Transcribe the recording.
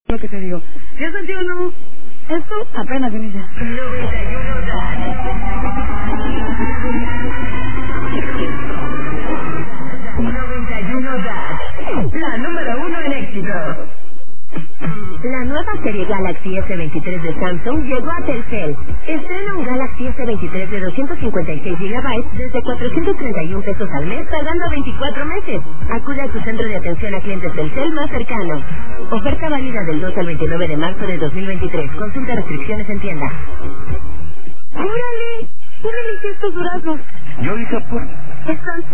Lo que te digo. 10:21. Esto apenas inicia. 91 DAT, la número 1 en éxito. La nueva serie Galaxy S23 de Samsung llegó a Telcel. Estrena un Galaxy S23 de 256 GB desde 431 pesos al mes, pagando 24 meses. Acude a tu centro de atención a clientes Telcel más cercano. Oferta válida del 2 al 29 de marzo de 2023. Consulta restricciones en tienda. ¡Órale! ¿Quién eligió estos duraznos? Yo dije, pues... Están